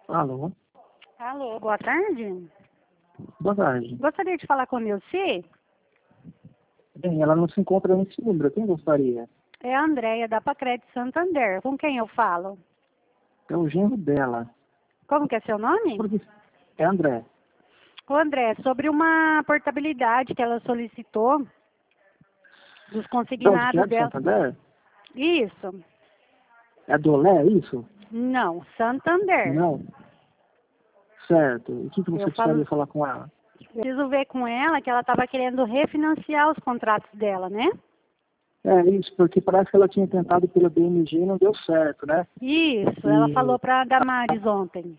Alô, Alô, boa tarde. boa tarde. Gostaria de falar com o Nilce? Bem, ela não se encontra nesse número. Quem gostaria? É a Andréia, da Pacred Santander. Com quem eu falo? É o genro dela. Como que é seu nome? Porque é André. Ô André, sobre uma portabilidade que ela solicitou dos De onde que é? consignados De dela. Santander? Isso. É do Olé, é isso? Não, Santander. Não. Certo. E o que Eu você falo, precisaria falar com ela? eu preciso ver com ela que ela estava querendo refinanciar os contratos dela, né? É isso, porque parece que ela tinha tentado pelo BMG e não deu certo, né? Isso, ela E falou para a Damares ontem.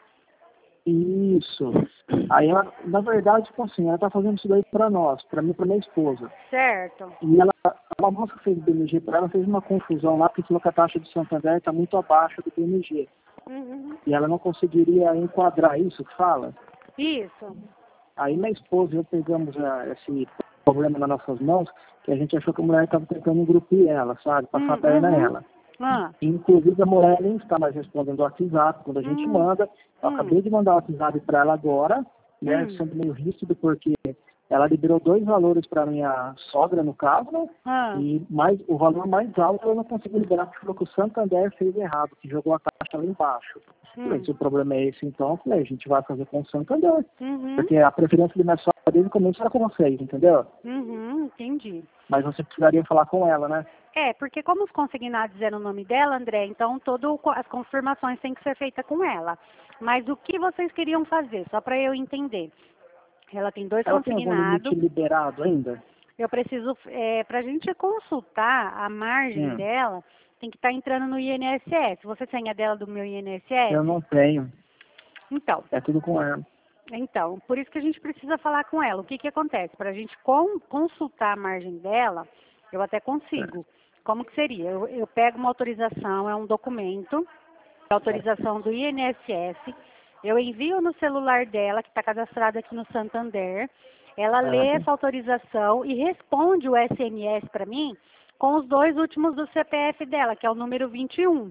isso. Aí ela, na verdade, tipo assim, ela tá fazendo isso daí pra nós, pra mim e pra minha esposa. Certo. E ela, a moça que fez o BMG pra ela fez uma confusão lá, porque falou que a taxa do Santander está muito abaixo do BMG. Uhum. E ela não conseguiria enquadrar isso que fala. Isso. Aí minha esposa e eu pegamos esse problema nas nossas mãos, que a gente achou que a mulher estava tentando engrupir ela, sabe? Passar a perna Uhum. nela. Ah. Inclusive a mulher nem está mais respondendo o WhatsApp quando a gente Hum. manda. Eu Hum. acabei de mandar o WhatsApp para ela agora, né? Hum. Sendo meio ríspido porque ela liberou 2 valores para minha sogra, no caso, né? Ah. E mais, o valor mais alto eu não consegui liberar porque falou que o Santander fez errado, que jogou a taxa lá embaixo. Eu falei, Hum. se o problema é esse, então, eu falei, a gente vai fazer com o Santander. Uhum. Porque a preferência de minha sogra desde o começo era com vocês, entendeu? Uhum. Entendi. Mas você precisaria falar com ela, né? É, porque como os consignados eram o nome dela, André, então as confirmações têm que ser feitas com ela. Mas o que vocês queriam fazer, só para eu entender? Ela tem 2 Ela tem algum limite consignados. liberado ainda? Eu preciso, para a gente consultar a margem Hum. dela, tem que estar entrando no INSS. Você tem a dela do meu Eu INSS? não tenho. Então, É tudo com ela. Então, por isso que a gente precisa falar com ela. O que que acontece? Para a gente consultar a margem dela, eu até Certo. consigo. Como que seria? Eu pego uma autorização, é um documento, autorização do INSS, eu envio no celular dela, que está cadastrado aqui no Santander, ela lê Certo. essa autorização e responde o SMS para mim com os 2 últimos do CPF dela, que é o número 21,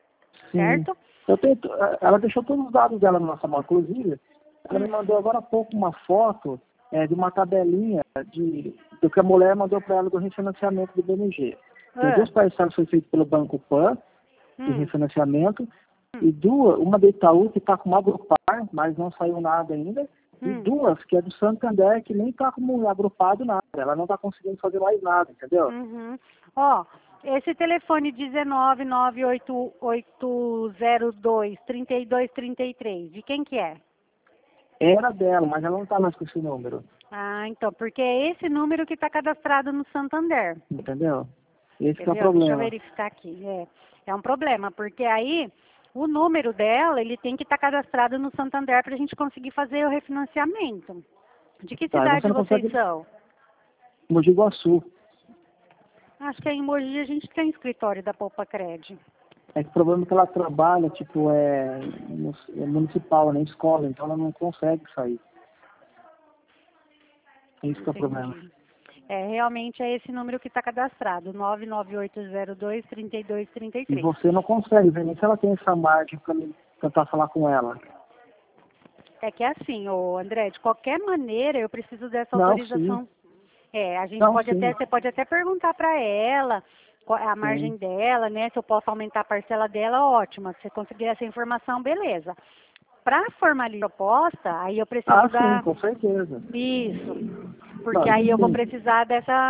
Sim. certo? Ela deixou todos os dados dela na nossa mão. Inclusive, ela me Hum. mandou agora há pouco uma foto de uma tabelinha do que a mulher mandou para ela do refinanciamento do BMG. Tem Ah. 2 parcelas que foi feito pelo Banco Pan, de Hum. refinanciamento, Hum. e uma do Itaú, que está com uma agrupar, mas não saiu nada ainda, e Hum. 2 que é do Santander, que nem está como agrupado nada. Ela não está conseguindo fazer mais nada, entendeu? Uhum. Ó, esse telefone 19988023233, de quem que é? Era dela, mas ela não está mais com esse número, Ah, então, porque é esse número que está cadastrado no Santander. entendeu? Esse que é o Entendeu? Deixa eu problema. verificar aqui. É um problema, porque aí o número dela, ele tem que estar cadastrado no Santander para a gente conseguir fazer o refinanciamento. De que Tá, e você cidade não vocês consegue são? Mogi Guaçu. Acho que em Mogi a gente tem escritório da Poupa Cred. É que o problema é que ela trabalha, tipo, é municipal, nem escola, então ela não consegue sair. Esse que é o problema. Entendi. Realmente é esse número que está cadastrado, E 998023233. você não consegue ver nem se ela tem essa margem para mim tentar falar com ela. É que é assim, ô André, de qualquer maneira eu preciso dessa Não, sim. autorização. A gente Não, pode sim. até, você pode até perguntar para ela qual é a Sim. margem dela, né? Se eu posso aumentar a parcela dela, ótimo. Se você conseguir essa informação, beleza. Para formalizar a proposta, aí eu preciso Ah, sim, da. com certeza. Isso. Não, Porque aí eu vou sim, precisar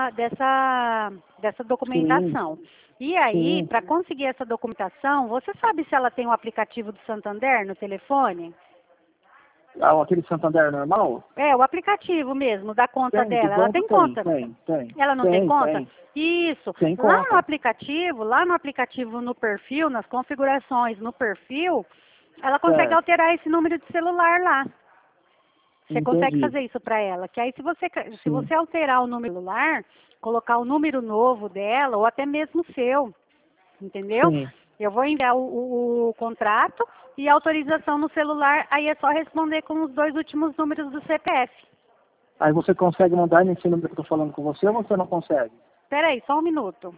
dessa sim, documentação. E aí, sim. para conseguir essa documentação, você sabe se ela tem o aplicativo do Santander no telefone? Ah, aquele Santander normal? É, o aplicativo mesmo, da conta Tem, do dela. Ela banco tem tem, conta. tem, tem. Ela não tem Tem, conta? tem. Isso. Tem conta. Lá no aplicativo, no perfil, nas configurações no perfil, ela consegue Certo. alterar esse número de celular lá. Você consegue Entendi. fazer isso para ela. Que aí se Sim, você alterar o número do celular, colocar o número novo dela, ou até mesmo o seu, entendeu? sim. Eu vou enviar o contrato e a autorização no celular, aí é só responder com os 2 últimos números do CPF. Aí você consegue mandar nesse número que eu tô falando com você ou você não consegue? Espera aí, só um minuto.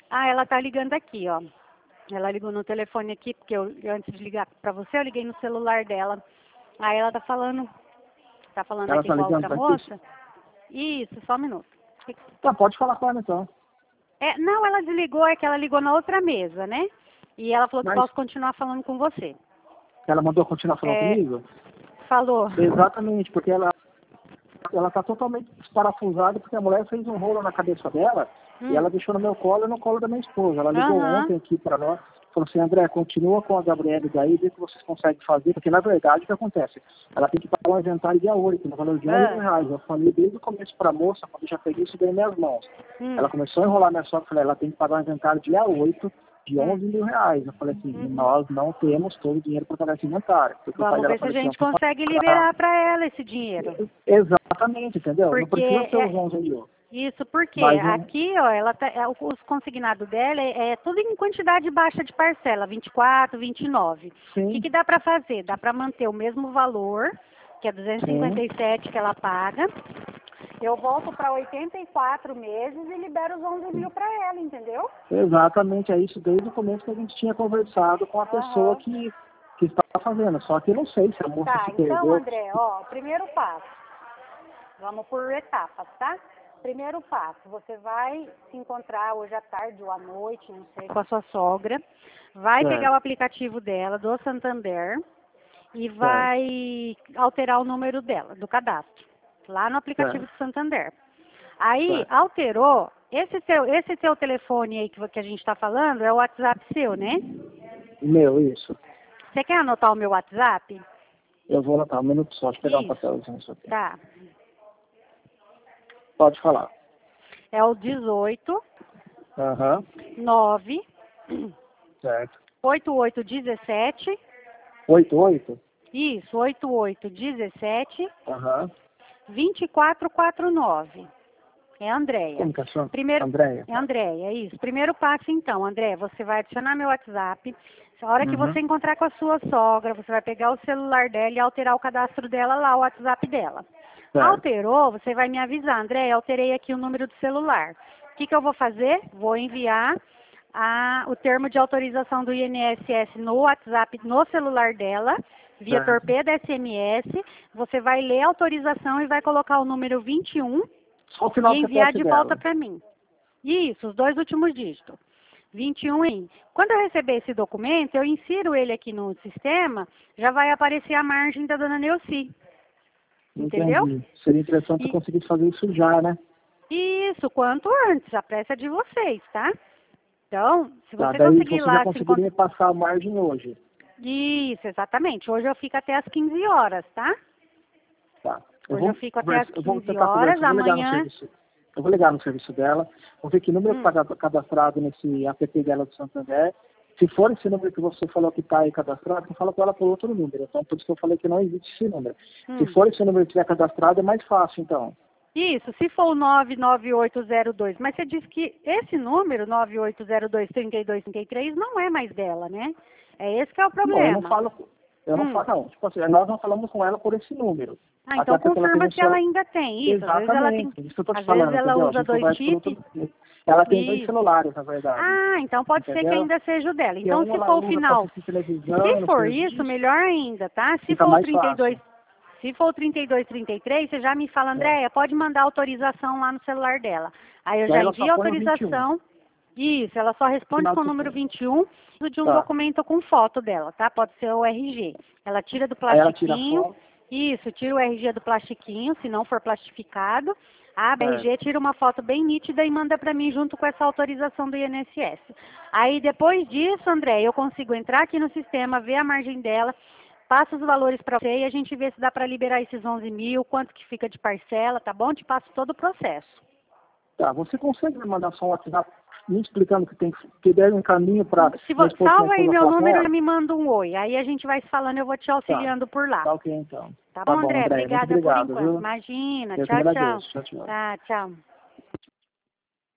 Ah, ela tá ligando aqui, ó. Ela ligou no telefone aqui, porque eu antes de ligar para você, eu liguei no celular dela. Aí ela tá falando Ela aqui tá com a ligando outra pra moça. Isso, só um minuto. Tá, pode falar com ela então. Não, ela desligou, é que ela ligou na outra mesa, né? E ela falou que Mas posso continuar falando com você. ela mandou continuar falando É, comigo? falou. Exatamente, porque ela tá totalmente desparafusada, porque a mulher fez um rolo na cabeça dela e ela deixou no meu colo e no colo da minha esposa. Ela ligou Aham. ontem aqui para nós, falou assim, André, continua com a Gabriele daí, vê o que vocês conseguem fazer, porque na verdade o que acontece? Ela tem que pagar um inventário dia 8, no valor de 11 reais. Eu falei desde o começo para a moça, quando eu já peguei isso daí em minhas mãos. Ela começou a enrolar minha sogra, falei, ela tem que pagar um inventário dia 8 de 11 mil reais. Eu falei assim, nós não temos todo o dinheiro para pagar esse inventário. Porque o pai Vamos dela ver se a faleceu gente ano consegue passado. liberar para ela esse dinheiro. Exatamente, entendeu? Não Porque precisa ser os 11 mil. isso porque Mas não, aqui, ó, ela tá, os consignados dela é tudo em quantidade baixa de parcela, 24, 29. O sim, que dá para fazer? Dá para manter o mesmo valor, que é sim, 257 que ela paga. Eu volto para 84 meses e libero os 11 mil para ela, entendeu? exatamente, é isso desde o começo que a gente tinha conversado com a pessoa Aham. que estava fazendo. Só que eu não sei se a moça Tá, se então, perdeu. André, ó, primeiro passo. Vamos por etapas, tá? Primeiro passo, você vai se encontrar hoje à tarde ou à noite, não sei, com a sua sogra. Vai pegar o Certo, aplicativo dela, do Santander, e certo, vai alterar o número dela, do cadastro, lá no aplicativo certo, do Santander. Aí, certo. alterou, esse teu telefone aí que a gente está falando é o WhatsApp seu, né? Meu, isso. Você quer anotar o meu WhatsApp? Eu vou anotar um minuto só, deixa eu pegar um Isso, papelzinho isso aqui. tá. Pode falar. É o 18 Aham, 9 certo. 8817. 88? Isso, 8817 Aham. 2449. É a Andréia. Como que é a sua? Primeiro, Andréia, é tá. Andréia, isso. Primeiro passo, então, André, você vai adicionar meu WhatsApp. A hora que Uhum. você encontrar com a sua sogra, você vai pegar o celular dela e alterar o cadastro dela lá, o WhatsApp dela. Certo, Alterou, você vai me avisar, André, alterei aqui o número do celular. O que eu vou fazer? Vou enviar o termo de autorização do INSS no WhatsApp, no celular dela, via certo. torpedo SMS. Você vai ler a autorização e vai colocar o número 21 Só o final e do enviar CPF de volta dela. para mim. Isso, os dois últimos dígitos. 21 em. Quando eu receber esse documento, eu insiro ele aqui no sistema, já vai aparecer a margem da dona Neuci. Entendeu? Entendi. Seria interessante eu E conseguir fazer isso já, né? isso, quanto antes, a pressa é de vocês, tá? Então, se Tá, você daí conseguir você já lá se conseguiria me passar a margem hoje. Isso, exatamente. Hoje eu fico até às 15 horas, tá? Tá. Hoje eu fico até às Eu vou 15 tentar horas, conversar, eu vou ligar no amanhã. serviço. Eu vou ligar no serviço dela, vou ver que número que está cadastrado nesse app dela do Santander. Se for esse número que você falou que está aí cadastrado, você fala com ela por outro número. Então, por isso que eu falei que não existe esse número. Se for esse número que estiver cadastrado, é mais fácil, então. Isso, se for o 99802, mas você disse que esse número, 9802-3233, não é mais dela, né? É esse que é o Não, eu não problema. falo, não. Tipo assim, nós não falamos com ela por esse número. Então Até porque ela confirma tem o se ela seu... ainda tem isso. Às vezes ela tem, Exatamente, isso que eu tô te às vezes falando, ela entendeu? A usa gente 2 conversa por chips. outro... Ela tem 2 Isso. celulares, na verdade. Então pode ser que Entendeu? ainda seja o dela. Porque Então um se ela for o usa para final, assistir televisão, se no for serviço, isso, melhor ainda, tá? Se fica for o mais 32, fácil. se for o 3233, você já me fala, Andréia, pode mandar autorização lá no celular dela. Aí eu Daí já ela envio só a põe o 21. autorização. Isso, ela só responde Final com o do número sistema. 21 de um Tá. documento com foto dela, tá? Pode ser o RG. Ela tira do Aí ela tira a plastiquinho. foto. Isso, tira o RG do plastiquinho, se não for plastificado. A RG tira uma foto bem nítida e manda para mim junto com essa autorização do INSS. Aí depois disso, André, eu consigo entrar aqui no sistema, ver a margem dela, passo os valores para você e a gente vê se dá para liberar esses 11 mil, quanto que fica de parcela, tá bom? Te passo todo o processo. Tá, você consegue me mandar só um WhatsApp me explicando que der um caminho para Salva aí meu falar com número e ela? me manda um oi. Aí a gente vai se falando, eu vou te Tá, auxiliando por lá. tá ok então. Tá Tá bom, bom, André? André, muito Obrigada por obrigado, enquanto. viu? Imagina. Eu que Tchau, tchau. agradeço. Tchau, tchau. Tá, tchau.